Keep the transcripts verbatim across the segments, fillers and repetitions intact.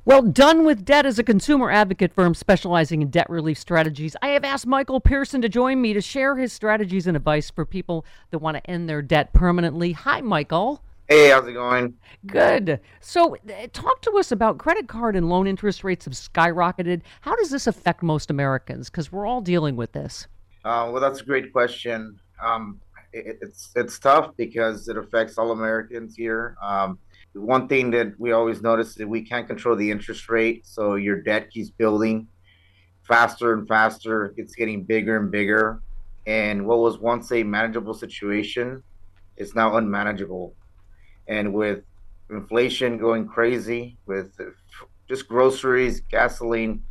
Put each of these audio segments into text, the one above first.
Well, Done with Debt is a consumer advocate firm specializing in debt relief strategies. I have asked Michael Pearson to join me to share his strategies and advice for people that want to end their debt permanently. Hi, Michael. Hey, how's it going? Good. So uh, talk to us about credit card and loan interest rates have skyrocketed. How does this affect most Americans? Because we're all dealing with this. Uh, well, that's a great question. Um, it, it's it's tough because it affects all Americans here. Um, one thing that we always notice is that we can't control the interest rate, so your debt keeps building faster and faster. It's getting bigger and bigger, and what was once a manageable situation is now unmanageable. And with inflation going crazy, with just groceries, gasoline,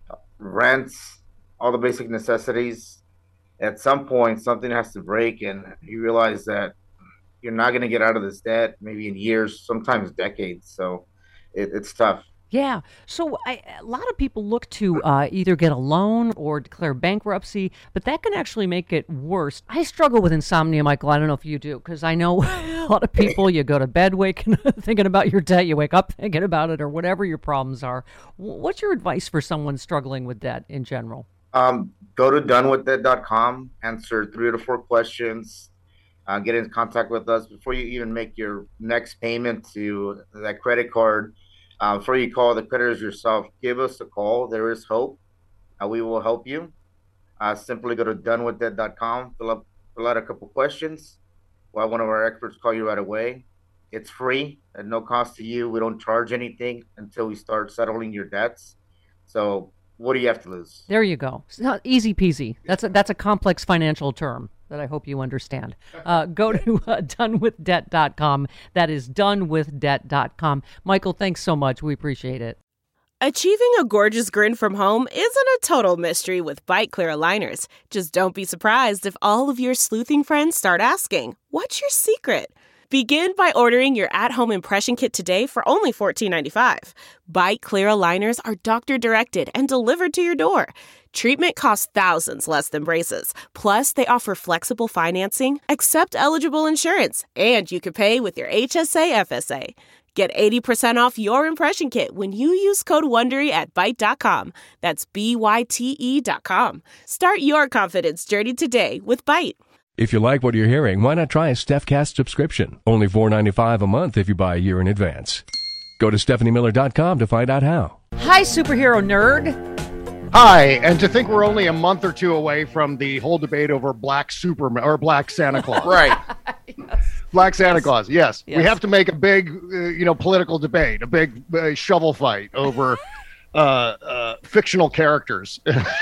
rents, all the basic necessities, at some point something has to break, and you realize that you're not going to get out of this debt maybe in years, sometimes decades. So it, it's tough. Yeah. So I, a lot of people look to uh, either get a loan or declare bankruptcy, but that can actually make it worse. I struggle with insomnia, Michael. I don't know if you do, because I know a lot of people, you go to bed waking, thinking about your debt, you wake up thinking about it, or whatever your problems are. What's your advice for someone struggling with debt in general? Um, go to done with debt dot com, answer three to four questions. Uh, get in contact with us before you even make your next payment to that credit card. Uh, before you call the creditors yourself, give us a call. There is hope. Uh, we will help you. Uh, simply go to done with debt dot com, fill up, fill out a couple questions. We'll have one of our experts call you right away. It's free at no cost to you. We don't charge anything until we start settling your debts. So what do you have to lose? There you go. It's not easy peasy. That's a, that's a complex financial term that I hope you understand. Uh, go to uh, done with debt dot com. That is done with debt dot com. Michael, thanks so much. We appreciate it. Achieving a gorgeous grin from home isn't a total mystery with Byte Clear aligners. Just don't be surprised if all of your sleuthing friends start asking, "What's your secret?" Begin by ordering your at-home impression kit today for only fourteen ninety-five. Byte Clear aligners are doctor-directed and delivered to your door. Treatment costs thousands less than braces. Plus, they offer flexible financing, accept eligible insurance, and you can pay with your H S A F S A. Get eighty percent off your impression kit when you use code WONDERY at byte dot com. That's B Y T E dot com. Start your confidence journey today with Byte. If you like what you're hearing, why not try a StephCast subscription? Only four dollars and ninety-five cents a month if you buy a year in advance. Go to stephanie miller dot com to find out how. Hi, superhero nerd. Hi, and to think we're only a month or two away from the whole debate over Black Superman or Black Santa Claus. Right. Yes. Black Santa Claus, yes. Yes. We have to make a big, uh, you know, political debate, a big uh, shovel fight over uh, uh, fictional characters.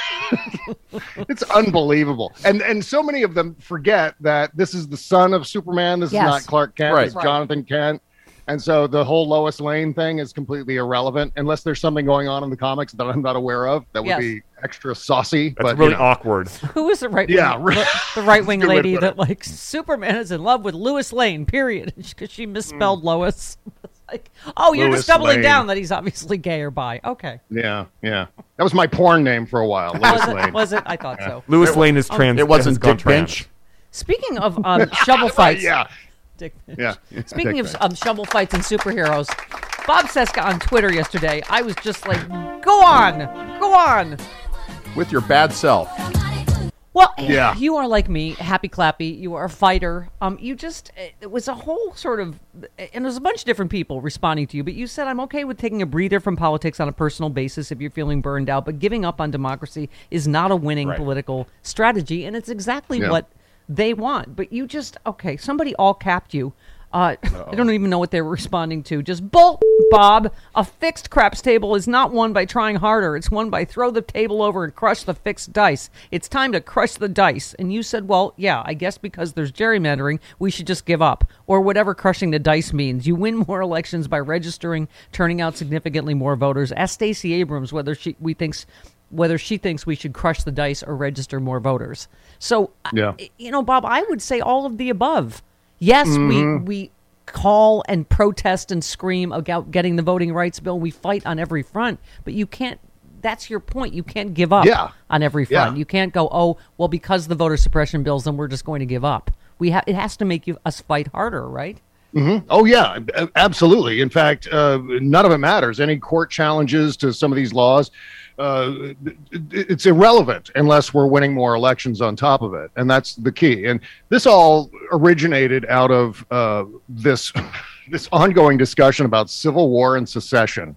It's unbelievable. And and so many of them forget that this is the son of Superman. This Yes. is not Clark Kent. Right. It's Jonathan Kent. And so the whole Lois Lane thing is completely irrelevant unless there's something going on in the comics that I'm not aware of. That would Yes. be extra saucy. That's but, really you know. awkward. Who is the right Yeah, wing, right. the right wing Good way to lady put that it. like Superman is in love with Lois Lane, period, because she misspelled Lois. It's like, oh, you're Lois just doubling Lane. down that he's obviously gay or bi. Okay. Yeah, yeah. That was my porn name for a while, Lois Was it? Lane. Was it? I thought so. Lewis Lane is trans. It wasn't has gone Dick trans. Bench. Speaking of um, shovel fights. Yeah, Dick Finch. yeah. Speaking Dick of Finch. um, shovel fights and superheroes, Bob Cesca on Twitter yesterday, I was just like, go on, go on. With your bad self. Well, Yeah. you are like me, happy clappy. You are a fighter. Um, you just, it was a whole sort of, and there's a bunch of different people responding to you, but you said, I'm okay with taking a breather from politics on a personal basis if you're feeling burned out, but giving up on democracy is not a winning Right. political strategy, and it's exactly Yeah. what they want. But you just, okay, somebody all capped you. Uh, I don't even know what they were responding to. Just bull, Bob. A fixed craps table is not won by trying harder. It's won by throw the table over and crush the fixed dice. It's time to crush the dice. And you said, well, yeah, I guess because there's gerrymandering, we should just give up. Or whatever crushing the dice means. You win more elections by registering, turning out significantly more voters. Ask Stacey Abrams whether she we thinks whether she thinks we should crush the dice or register more voters. So, Yeah. I- you know, Bob, I would say all of the above. Yes, we we call and protest and scream about getting the voting rights bill. We fight on every front, but you can't. That's your point. You can't give up Yeah. on every front. Yeah. You can't go, oh, well, because the voter suppression bills, then we're just going to give up. We have. It has to make you us fight harder, right? Mm-hmm. Oh, yeah, absolutely. In fact, uh, none of it matters. Any court challenges to some of these laws, uh, it's irrelevant unless we're winning more elections on top of it. And that's the key. And this all originated out of uh, this, this ongoing discussion about civil war and secession.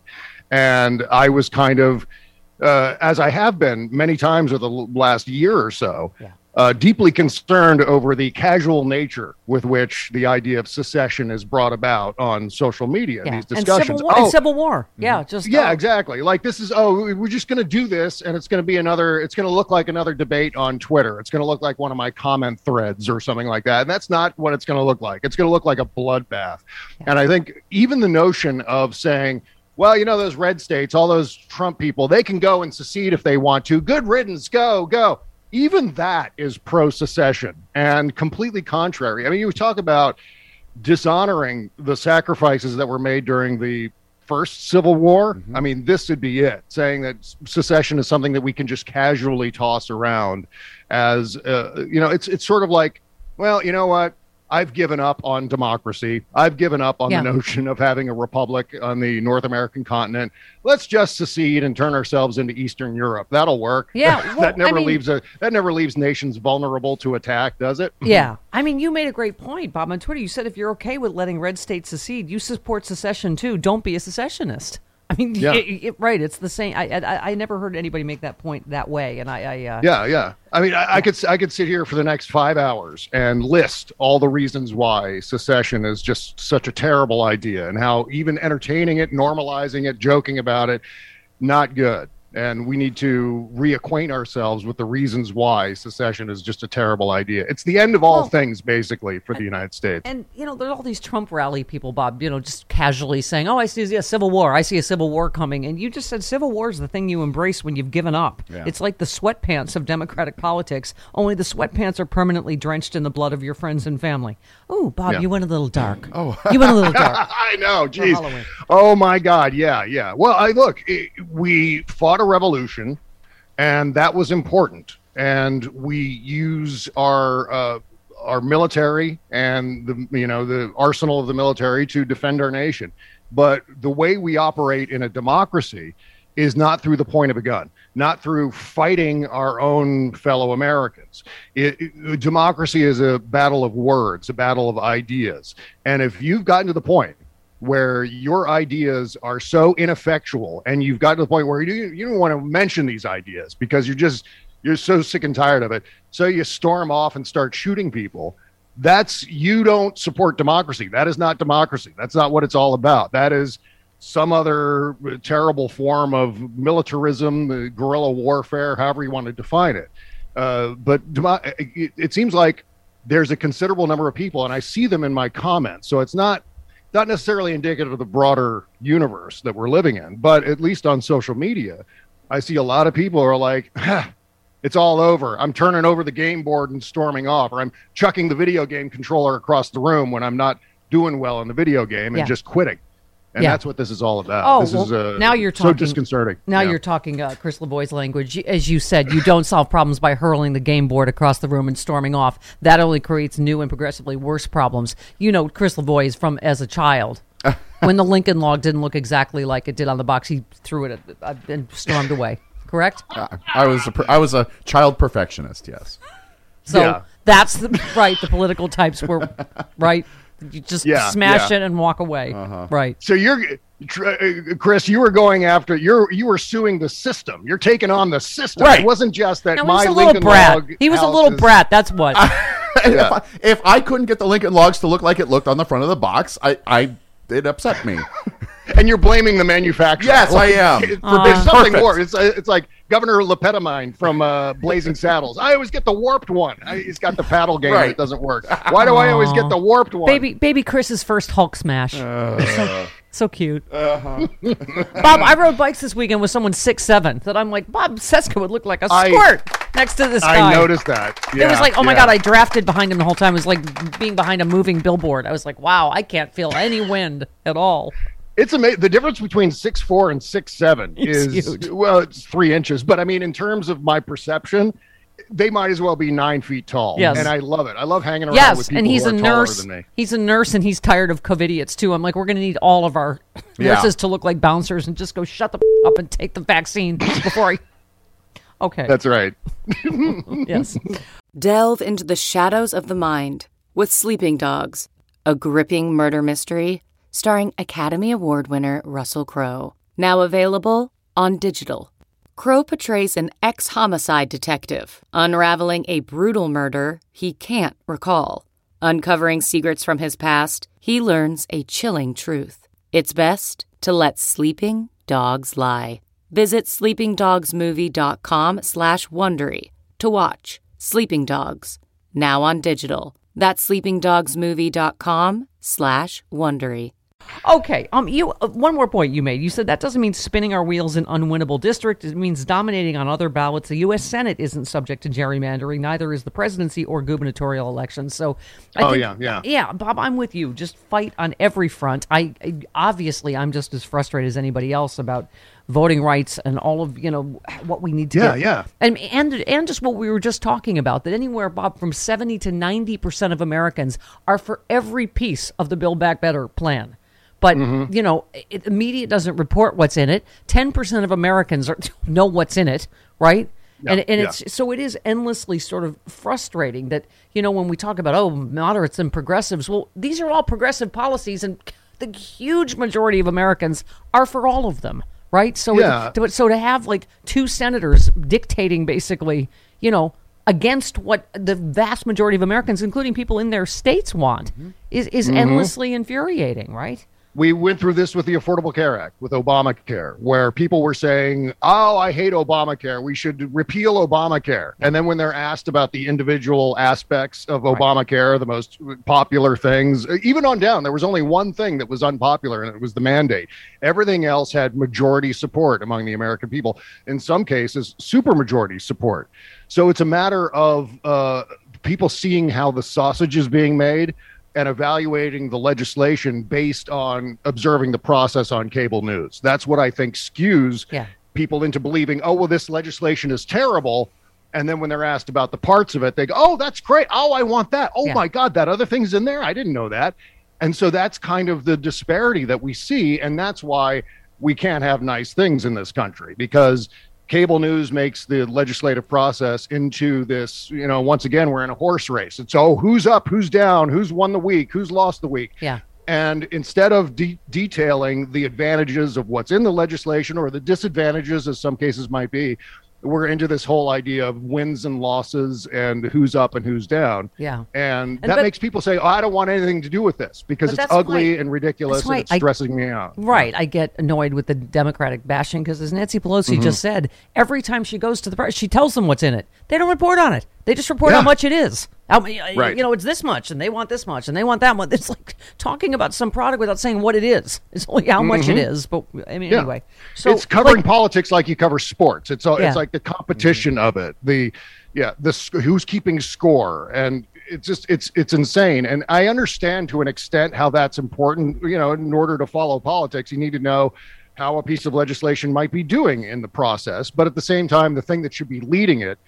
And I was kind of, uh, as I have been many times over the last year or so, yeah. Uh, deeply concerned over the casual nature with which the idea of secession is brought about on social media. Yeah. These discussions, and Civil War, oh, and Civil War. yeah, just yeah, oh. exactly. Like this is oh, we're just going to do this, and it's going to be another. It's going to look like another debate on Twitter. It's going to look like one of my comment threads or something like that. And that's not what it's going to look like. It's going to look like a bloodbath. Yeah. And I think even the notion of saying, well, you know, those red states, all those Trump people, they can go and secede if they want to. Good riddance, go, go. Even that is pro-secession and completely contrary. I mean, you talk about dishonoring the sacrifices that were made during the first Civil War. Mm-hmm. I mean, this would be it, saying that secession is something that we can just casually toss around as, uh, you know, it's it's sort of like, well, you know what? I've given up on democracy. I've given up on yeah. the notion of having a republic on the North American continent. Let's just secede and turn ourselves into Eastern Europe. That'll work. Yeah, well, that never I mean, leaves a that never leaves nations vulnerable to attack, does it? Yeah, I mean, you made a great point, Bob, on Twitter. You said if you're okay with letting red states secede, you support secession too. Don't be a secessionist. I mean, yeah. it, it, right? It's the same. I, I I never heard anybody make that point that way, and I, I uh, yeah, yeah. I mean, I, I could I could sit here for the next five hours and list all the reasons why secession is just such a terrible idea, and how even entertaining it, normalizing it, joking about it, not good. And we need to reacquaint ourselves with the reasons why secession is just a terrible idea. It's the end of all well, things, basically, for and, the United States. And, you know, there's all these Trump rally people, Bob, you know, just casually saying, oh, I see a civil war. I see a civil war coming. And you just said civil war is the thing you embrace when you've given up. Yeah. It's like the sweatpants of democratic politics, only the sweatpants are permanently drenched in the blood of your friends and family. Oh, Bob, yeah. you went a little dark. Oh, you went a little dark. I know, geez. Oh, my God. Yeah, yeah. Well, I look, it, we fought a revolution, and that was important. And we use our uh, our military and the you know the arsenal of the military to defend our nation. But the way we operate in a democracy is not through the point of a gun, not through fighting our own fellow Americans. It, it, democracy is a battle of words, a battle of ideas. And if you've gotten to the point where your ideas are so ineffectual, and you've gotten to the point where you you don't want to mention these ideas because you're just you're so sick and tired of it, so you storm off and start shooting people. That's you don't support democracy. That is not democracy. That's not what it's all about. That is some other terrible form of militarism, guerrilla warfare, however you want to define it. Uh, but demo- it, it seems like there's a considerable number of people, and I see them in my comments. So it's not not necessarily indicative of the broader universe that we're living in, but at least on social media, I see a lot of people who are like, ah, it's all over. I'm turning over the game board and storming off, or I'm chucking the video game controller across the room when I'm not doing well in the video game and yeah. just quitting. And yeah. that's what this is all about. Oh, this well, is uh, now you're talking, so disconcerting. Now yeah. you're talking uh, Chris Lavoie's language. As you said, you don't solve problems by hurling the game board across the room and storming off. That only creates new and progressively worse problems. You know, Chris Lavoie is from as a child. When the Lincoln log didn't look exactly like it did on the box, he threw it uh, and stormed away. Correct? Uh, I was a, I was a child perfectionist, yes. So yeah. that's the, right. The political types were right. You just yeah, smash yeah. it and walk away. Uh-huh. Right. So you're, Chris, you were going after, you're you were suing the system. You're taking on the system. Right. It wasn't just that no, my he was a Lincoln little brat. log He was a house little is- brat. That's what. yeah. if, I, if I couldn't get the Lincoln Logs to look like it looked on the front of the box, I, I it upset me. And you're blaming the manufacturer. Yes, I am. It, Uh, there's something perfect. more. It's uh, it's like Governor Lepetamine from uh, Blazing Saddles. I always get the warped one. I, he's got the paddle game Right. and it doesn't work. Why do I always get the warped one? Baby, baby Chris's first Hulk smash. Uh, so, so cute. uh-huh. Bob, I rode bikes this weekend with someone six seven that I'm like, Bob Seska would look like a I- squirt next to this guy. I noticed that. It Yeah, was like, oh my yeah. God, I drafted behind him the whole time. It was like being behind a moving billboard. I was like, wow, I can't feel any wind at all. It's amazing. The difference between six four and six seven It's is huge. well, it's three inches. But I mean, in terms of my perception, they might as well be nine feet tall. Yes. And I love it. I love hanging around Yes, with people and he's who a are taller nurse. than me. He's a nurse, and he's tired of COVIDiots too. I'm like, we're going to need all of our Yeah. nurses to look like bouncers and just go shut the f- up and take the vaccine before I. Okay. That's right. Yes. Delve into the shadows of the mind with Sleeping Dogs, a gripping murder mystery starring Academy Award winner Russell Crowe. Now available on digital. Crowe portrays an ex-homicide detective unraveling a brutal murder he can't recall. Uncovering secrets from his past, he learns a chilling truth. It's best to let sleeping dogs lie. Visit sleepingdogsmovie.com slash Wondery to watch Sleeping Dogs, now on digital. That's sleepingdogsmovie.com slash Wondery. Okay. Um. You. Uh, one more point you made. You said that doesn't mean spinning our wheels in unwinnable district. It means dominating on other ballots. The U S Senate isn't subject to gerrymandering. Neither is the presidency or gubernatorial elections. So. I Oh, think, yeah, yeah. Yeah, Bob. I'm with you. Just fight on every front. I, I obviously I'm just as frustrated as anybody else about voting rights and all of you know what we need to Yeah, get. yeah. And and and just what we were just talking about, that anywhere, Bob, from seventy to ninety percent of Americans are for every piece of the Build Back Better plan. But, Mm-hmm. you know, it, the media doesn't report what's in it. ten percent of Americans are, know what's in it, right? Yeah, and and yeah. it's so it is endlessly sort of frustrating that, you know, when we talk about, oh, moderates and progressives, well, these are all progressive policies, and the huge majority of Americans are for all of them, right? So, Yeah. it, to, so to have like two senators dictating basically, you know, against what the vast majority of Americans, including people in their states, want, Mm-hmm. is, is endlessly infuriating, right? We went through this with the Affordable Care Act, with Obamacare, where people were saying, oh, I hate Obamacare. We should repeal Obamacare. And then when they're asked about the individual aspects of Obamacare, the most popular things, even on down, there was only one thing that was unpopular, and it was the mandate. Everything else had majority support among the American people. In some cases, supermajority support. So it's a matter of uh, people seeing how the sausage is being made and evaluating the legislation based on observing the process on cable news. That's what I think skews Yeah. people into believing, oh, well, this legislation is terrible. And then when they're asked about the parts of it, they go, oh, that's great. Oh, I want that. Oh, Yeah. my God, that other thing's in there. I didn't know that. And so that's kind of the disparity that we see. And that's why we can't have nice things in this country, because cable news makes the legislative process into this, you know, once again, we're in a horse race. It's, oh, who's up, who's down, who's won the week, who's lost the week. Yeah. And instead of de- detailing the advantages of what's in the legislation, or the disadvantages, as some cases might be, we're into this whole idea of wins and losses and who's up and who's down. Yeah. And, And that but- makes people say, oh, I don't want anything to do with this because But it's that's ugly why- and ridiculous that's why and it's I- stressing me out. Right. I get annoyed with the Democratic bashing because, as Nancy Pelosi Mm-hmm. just said, every time she goes to the press, she tells them what's in it. They don't report on it. They just report Yeah. how much it is. How, many- uh, Right. You know, it's this much, and they want this much, and they want that much. It's like talking about some product without saying what it is. It's only how much it is. But I mean, Yeah. anyway. So it's covering like, politics like you cover sports. It's all, Yeah. it's like the competition of it. The yeah, the sc- who's keeping score, and it's just it's it's insane. And I understand to an extent how that's important. You know, in order to follow politics, you need to know how a piece of legislation might be doing in the process. But at the same time, the thing that should be leading it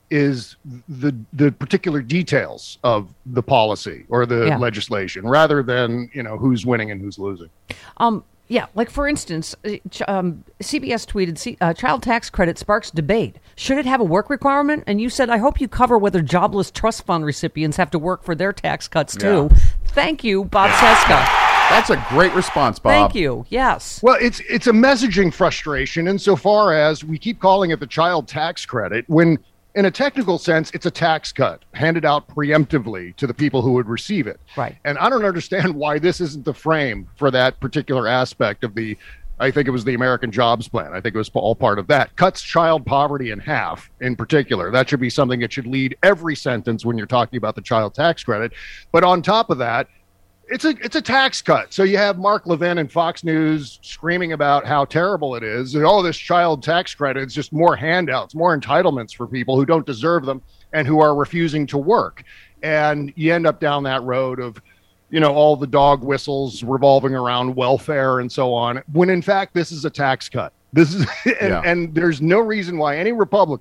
is the the particular details of the policy or the Yeah. legislation, rather than, you know, who's winning and who's losing. Um, yeah, like for instance, uh, ch- um, C B S tweeted, C- uh, child tax credit sparks debate. Should it have a work requirement? And you said, I hope you cover whether jobless trust fund recipients have to work for their tax cuts too. Yeah. Thank you, Bob Seska. That's a great response, Bob. Thank you. Yes. Well, it's it's a messaging frustration insofar as we keep calling it the child tax credit, when in a technical sense, it's a tax cut handed out preemptively to the people who would receive it. Right. And I don't understand why this isn't the frame for that particular aspect of the, I think it was the American Jobs Plan. I think it was all part of that. Cuts child poverty in half in particular. That should be something that should lead every sentence when you're talking about the child tax credit. But on top of that, It's a it's a tax cut. So you have Mark Levin and Fox News screaming about how terrible it is. And, oh, this child tax credit is just more handouts, more entitlements for people who don't deserve them and who are refusing to work. And you end up down that road of, you know, all the dog whistles revolving around welfare and so on, when in fact this is a tax cut. This is and, Yeah. and there's no reason why any Republican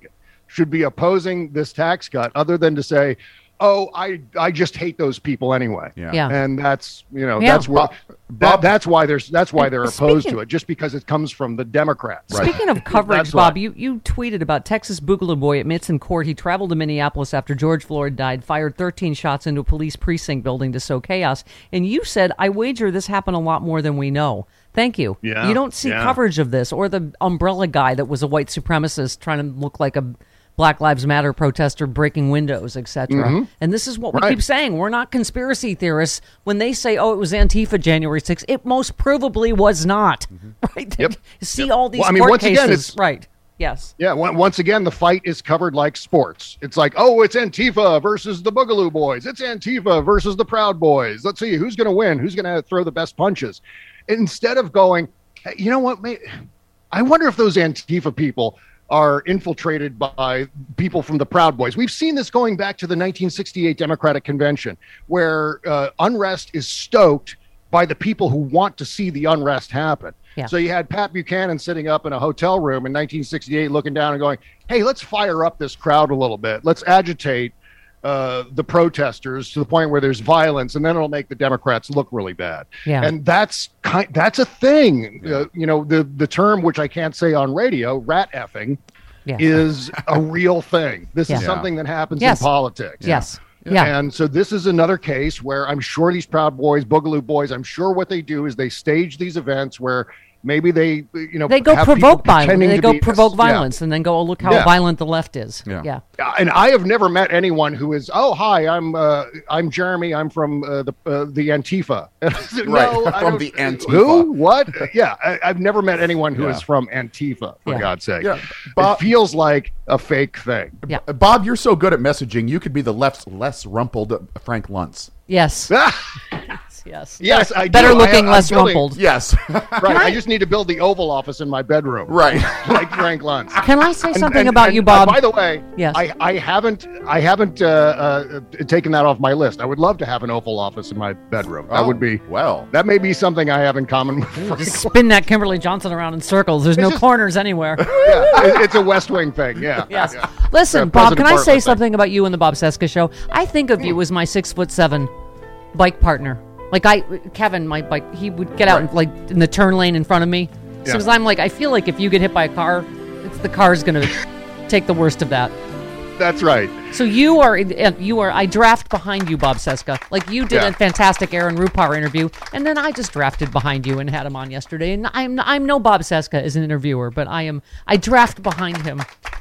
should be opposing this tax cut other than to say, oh, I I just hate those people anyway. Yeah. Yeah. And that's, you know, Yeah. that's where Bob- that, Bob- that's why there's that's why they're And opposed speaking- to it, just because it comes from the Democrats. Speaking of coverage, That's why. Bob, you, you tweeted about Texas Boogaloo Boy admits in court he traveled to Minneapolis after George Floyd died, fired thirteen shots into a police precinct building to sow chaos. And you said, I wager this happened a lot more than we know. Thank you. Yeah, You don't see yeah. coverage of this, or the umbrella guy that was a white supremacist trying to look like a Black Lives Matter protester breaking windows, et cetera. And this is what we Right. keep saying. We're not conspiracy theorists. When they say, oh, it was Antifa January sixth, it most provably was not. Right? Yep. See all these Well, I mean, court once again, cases. it's- right. Yes. Yeah, on- once again, the fight is covered like sports. It's like, oh, it's Antifa versus the Boogaloo Boys. It's Antifa versus the Proud Boys. Let's see who's going to win, who's going to throw the best punches. Instead of going, hey, you know what, mate? I wonder if those Antifa people are infiltrated by people from the Proud Boys. We've seen this going back to the nineteen sixty-eight Democratic Convention, where uh, unrest is stoked by the people who want to see the unrest happen. Yeah. So you had Pat Buchanan sitting up in a hotel room in nineteen sixty-eight looking down and going, hey, let's fire up this crowd a little bit. Let's agitate uh, the protesters to the point where there's violence, and then it'll make the Democrats look really bad. Yeah. And that's kind that's a thing. Uh, you know, the, the term, which I can't say on radio, rat effing, Yeah. is a real thing. This Yeah. is something that happens Yes. in politics. Yes. Yeah. And so this is another case where I'm sure these Proud Boys, Boogaloo Boys, I'm sure what they do is they stage these events where maybe they, you know, They go have provoke people violence. pretending They to go be- provoke Yeah. violence and then go, oh, look how Yeah. violent the left is. Yeah. Yeah. Uh, And I have never met anyone who is, oh, hi, I'm uh, I'm Jeremy. I'm from uh, the uh, the Antifa. Right, No, I from don't- the Antifa. Who? What? Yeah, I, I've never met anyone who is Yeah. from Antifa, for Yeah. God's sake. Yeah, It Bob- feels like a fake thing. Yeah. Uh, Bob, you're so good at messaging. You could be the left's less rumpled uh, Frank Luntz. Yes. Ah, Yes. yes, I do. Better I- looking, I'm less building- rumpled. Yes. Right. I just need to build the Oval Office in my bedroom. Right. Like Frank Luntz. Can I say And- something and- about and, you, uh, Bob? by the way, Yes. I, I haven't I haven't uh, uh, taken that off my list. I would love to have an Oval Office in my bedroom. That Oh, would be well. That may be something I have in common with Frank. Just spin that Kimberly Johnson around in circles. There's no just- corners anywhere. Yeah, it- it's a West Wing thing. Yeah. Yes. Yeah. Listen, Yeah, Bob, President can I Bartlett say thing. something about you and the Bob Seska show? I think of you as my six foot seven bike partner. Like I, Kevin, my bike, he would get out and like in the turn lane in front of me. Yeah. So I'm like, I feel like if you get hit by a car, it's the car's gonna take the worst of that. That's right. So you are, uh, you are. I draft behind you, Bob Seska. Like you did Yeah. a fantastic Aaron Rupar interview, and then I just drafted behind you and had him on yesterday. And I'm, I'm no Bob Seska as an interviewer, but I am. I draft behind him.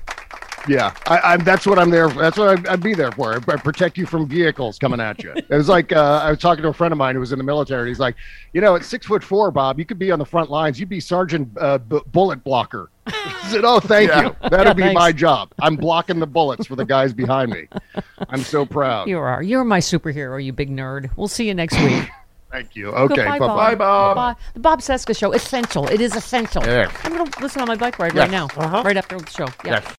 Yeah, I, I'm. That's what I'm there. That's what I'd, I'd be there for. I protect you from vehicles coming at you. It was like uh, I was talking to a friend of mine who was in the military. And he's like, you know, at six foot four, Bob, you could be on the front lines. You'd be Sergeant uh, B- Bullet Blocker. I said, oh, thank Yeah. you. That'd Yeah, be thanks. my job. I'm blocking the bullets for the guys behind me. I'm so proud. You are. You're my superhero, you big nerd. We'll see you next week. Thank you. Okay, Goodbye, bye Bob. bye. Bye, Bob. Bye. The Bob Seska Show. Essential. It is essential. Yeah. I'm going to listen on my bike ride Yeah. right now. Uh-huh. Right after the show. Yeah. Yes.